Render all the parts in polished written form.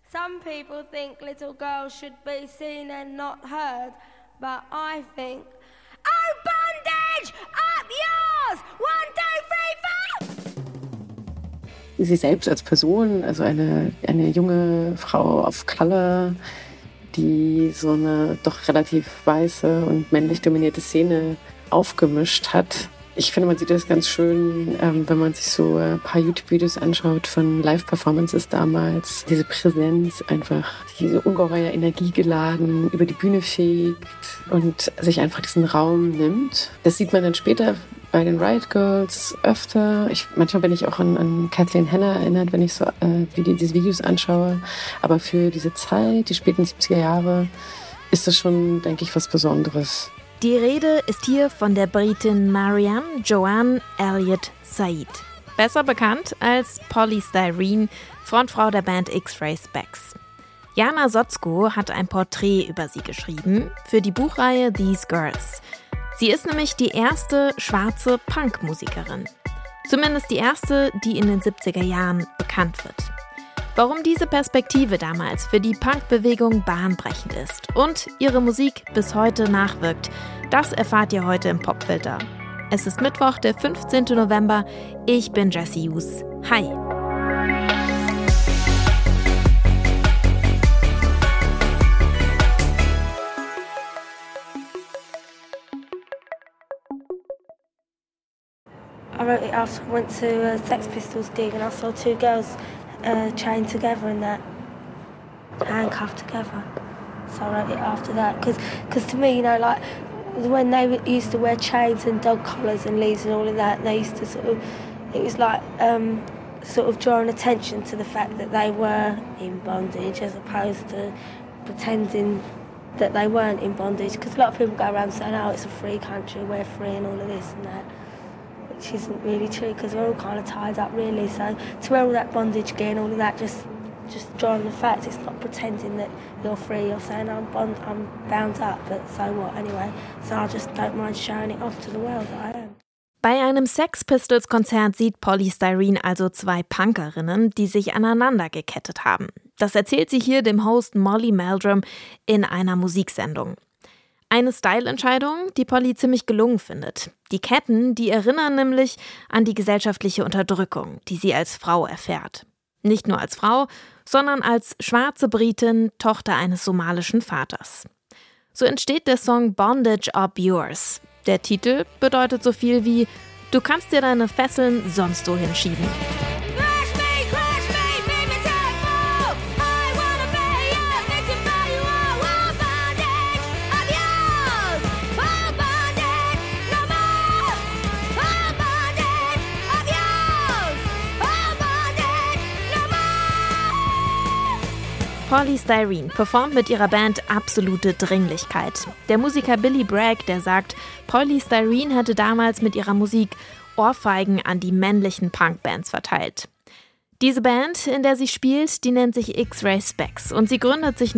Some people think little girls should be seen and not heard, but I think, oh, bondage, up yours! 1, 2, 3, 4! Sie selbst als Person, also eine junge Frau of Color, die so eine doch relativ weiße und männlich dominierte Szene aufgemischt hat. Ich finde, man sieht das ganz schön, wenn man sich so ein paar YouTube-Videos anschaut von Live-Performances damals. Diese Präsenz einfach, diese ungeheuer Energie geladen, über die Bühne fegt und sich einfach diesen Raum nimmt. Das sieht man dann später bei den Riot Girls öfter. Manchmal bin ich auch an Kathleen Hanna erinnert, wenn ich so diese Videos anschaue. Aber für diese Zeit, die späten 70er Jahre, ist das schon, denke ich, was Besonderes. Die Rede ist hier von der Britin Marianne Joanne Elliott Said. Besser bekannt als Poly Styrene, Frontfrau der Band X-Ray Spex. Jana Sotzko hat ein Porträt über sie geschrieben für die Buchreihe These Girls. Sie ist nämlich die erste schwarze Punkmusikerin. Zumindest die erste, die in den 70er Jahren bekannt wird. Warum diese Perspektive damals für die Punkbewegung bahnbrechend ist und ihre Musik bis heute nachwirkt, das erfahrt ihr heute im Popfilter. Es ist Mittwoch, der 15. November. Ich bin Jessie Hughes. Hi! I wrote it after I went to a Sex Pistols gig and I saw two girls chained together and that, handcuffed together. So I wrote it after that, because to me, you know, like when they used to wear chains and dog collars and leads and all of that, they used to it was like sort of drawing attention to the fact that they were in bondage as opposed to pretending that they weren't in bondage, because a lot of people go around saying, oh, it's a free country, we're free and all of this and that. Which isn't really true, because we're all kind of tied up really. So to wear all that bondage gear and all of that, just drawing the fact, it's not pretending that you're free. You're saying I'm bound up, but so what anyway. So I just don't mind showing it off to the world that I am. Bei einem Sex Pistols Konzert sieht Poly Styrene also zwei Punkerinnen, die sich aneinander gekettet haben. Das erzählt sie hier dem Host Molly Meldrum in einer Musiksendung. Eine Style-Entscheidung, die Polly ziemlich gelungen findet. Die Ketten, die erinnern nämlich an die gesellschaftliche Unterdrückung, die sie als Frau erfährt. Nicht nur als Frau, sondern als schwarze Britin, Tochter eines somalischen Vaters. So entsteht der Song Bondage Up Yours. Der Titel bedeutet so viel wie: Du kannst dir deine Fesseln sonst so hinschieben. Poly Styrene performt mit ihrer Band Absolute Dringlichkeit. Der Musiker Billy Bragg, der sagt, Poly Styrene hätte damals mit ihrer Musik Ohrfeigen an die männlichen Punkbands verteilt. Diese Band, in der sie spielt, die nennt sich X-Ray Spex und sie gründet sich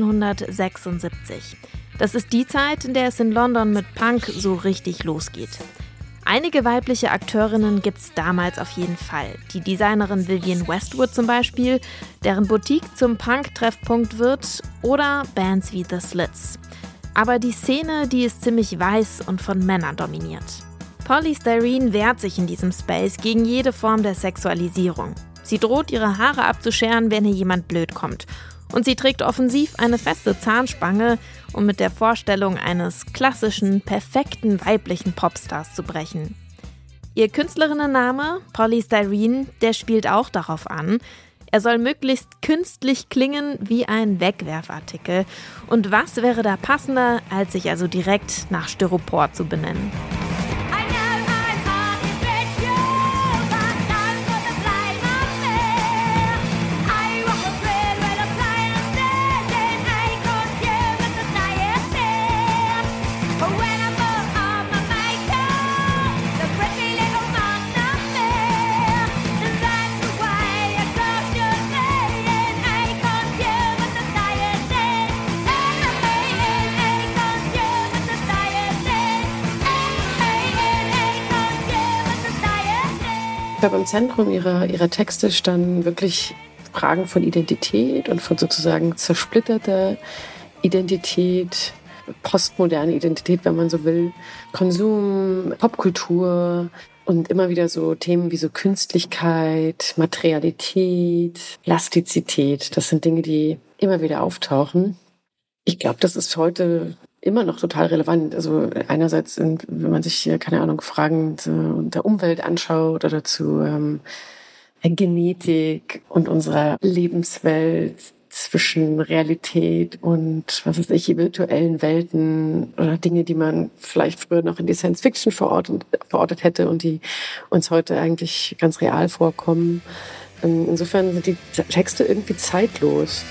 1976. Das ist die Zeit, in der es in London mit Punk so richtig losgeht. Einige weibliche Akteurinnen gibt's damals auf jeden Fall. Die Designerin Vivienne Westwood zum Beispiel, deren Boutique zum Punk-Treffpunkt wird, oder Bands wie The Slits. Aber die Szene, die ist ziemlich weiß und von Männern dominiert. Poly Styrene wehrt sich in diesem Space gegen jede Form der Sexualisierung. Sie droht, ihre Haare abzuscheren, wenn ihr jemand blöd kommt. Und sie trägt offensiv eine feste Zahnspange, um mit der Vorstellung eines klassischen, perfekten weiblichen Popstars zu brechen. Ihr Künstlerinnenname, Poly Styrene, der spielt auch darauf an. Er soll möglichst künstlich klingen wie ein Wegwerfartikel. Und was wäre da passender, als sich also direkt nach Styropor zu benennen? Ich glaube, im Zentrum ihrer Texte standen wirklich Fragen von Identität und von sozusagen zersplitterter Identität, postmoderne Identität, wenn man so will, Konsum, Popkultur und immer wieder so Themen wie so Künstlichkeit, Materialität, Plastizität. Das sind Dinge, die immer wieder auftauchen. Ich glaube, das ist heute immer noch total relevant. Also einerseits, wenn man sich, keine Ahnung, Fragen der Umwelt anschaut oder zu Genetik und unserer Lebenswelt zwischen Realität und, was weiß ich, virtuellen Welten oder Dinge, die man vielleicht früher noch in die Science-Fiction verortet hätte und die uns heute eigentlich ganz real vorkommen. Insofern sind die Texte irgendwie zeitlos.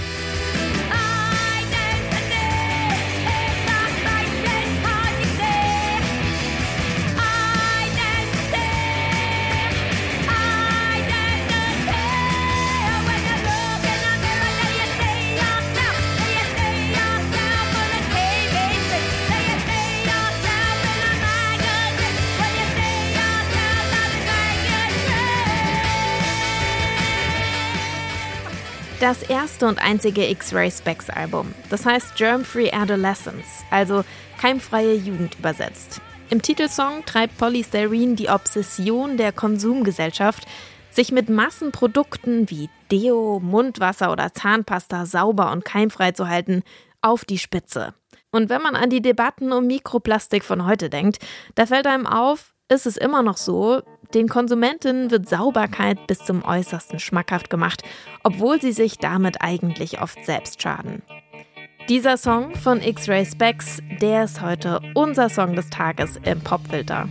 Das erste und einzige X-Ray Spex Album. Das heißt Germ-Free Adolescence, also keimfreie Jugend übersetzt. Im Titelsong treibt Poly Styrene die Obsession der Konsumgesellschaft, sich mit Massenprodukten wie Deo, Mundwasser oder Zahnpasta sauber und keimfrei zu halten, auf die Spitze. Und wenn man an die Debatten um Mikroplastik von heute denkt, da fällt einem auf, ist es immer noch so, den Konsumentinnen wird Sauberkeit bis zum Äußersten schmackhaft gemacht, obwohl sie sich damit eigentlich oft selbst schaden. Dieser Song von X-Ray Spex, der ist heute unser Song des Tages im Popfilter.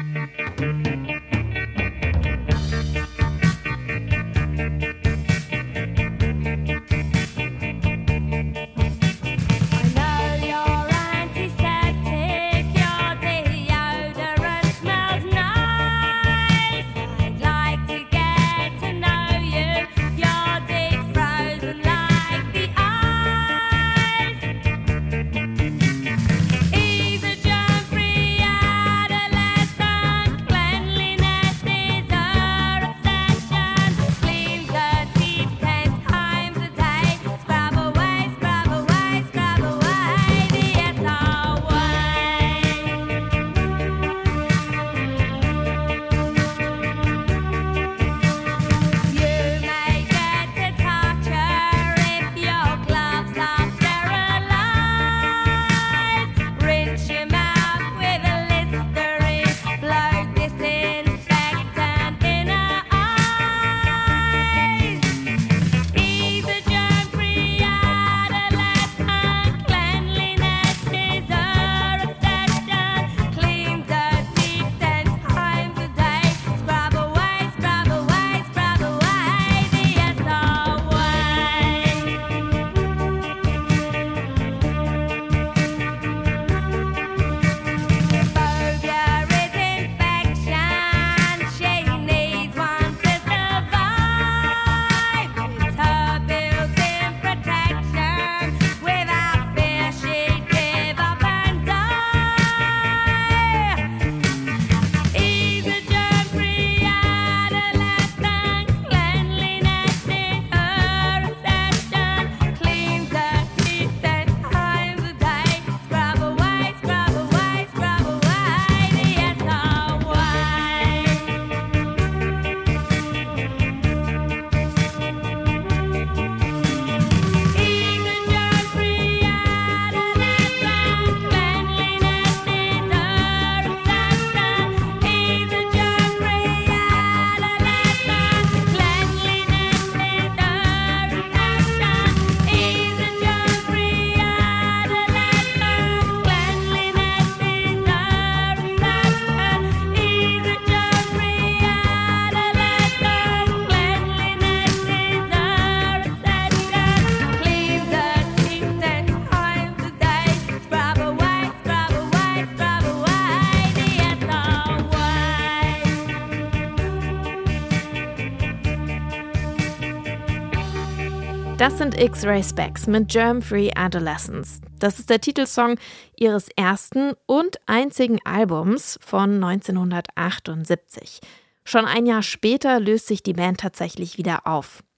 Das sind X-Ray Spex mit Germ-Free Adolescence. Das ist der Titelsong ihres ersten und einzigen Albums von 1978. Schon ein Jahr später löst sich die Band tatsächlich wieder auf.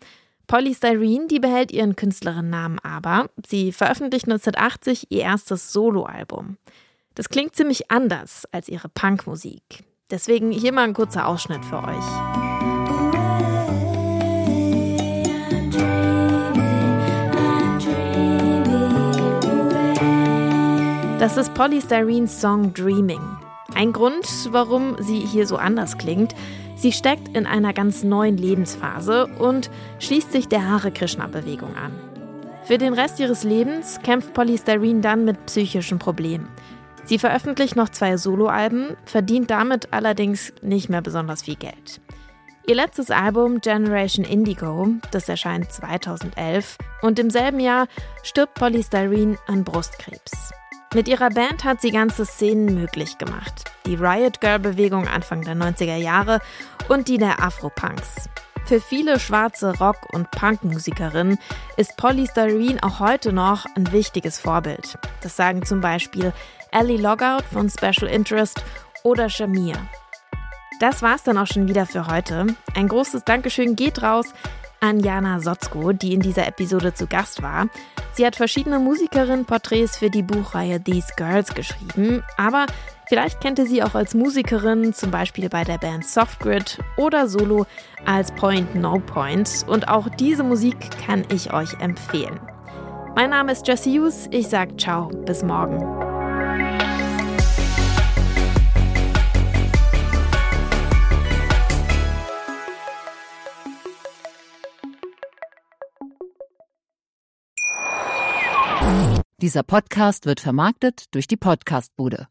Poly Styrene, die behält ihren Künstlerinnennamen aber. Sie veröffentlicht 1980 ihr erstes Soloalbum. Das klingt ziemlich anders als ihre Punkmusik. Deswegen hier mal ein kurzer Ausschnitt für euch. Das ist Poly Styrenes Song Dreaming. Ein Grund, warum sie hier so anders klingt: Sie steckt in einer ganz neuen Lebensphase und schließt sich der Hare Krishna-Bewegung an. Für den Rest ihres Lebens kämpft Poly Styrene dann mit psychischen Problemen. Sie veröffentlicht noch 2 Soloalben, verdient damit allerdings nicht mehr besonders viel Geld. Ihr letztes Album Generation Indigo, das erscheint 2011, und im selben Jahr stirbt Poly Styrene an Brustkrebs. Mit ihrer Band hat sie ganze Szenen möglich gemacht. Die Riot Girl-Bewegung Anfang der 90er Jahre und die der Afropunks. Für viele schwarze Rock- und Punkmusikerinnen ist Poly Styrene auch heute noch ein wichtiges Vorbild. Das sagen zum Beispiel Ali Logout von Special Interest oder Shamir. Das war's dann auch schon wieder für heute. Ein großes Dankeschön geht raus an Jana Sotzko, die in dieser Episode zu Gast war. Sie hat verschiedene Musikerinnen-Porträts für die Buchreihe These Girls geschrieben, aber vielleicht kennt ihr sie auch als Musikerin, zum Beispiel bei der Band Softgrid oder solo als Point No Point. Und auch diese Musik kann ich euch empfehlen. Mein Name ist Jessie Hughes, ich sage ciao, bis morgen. Dieser Podcast wird vermarktet durch die Podcastbude.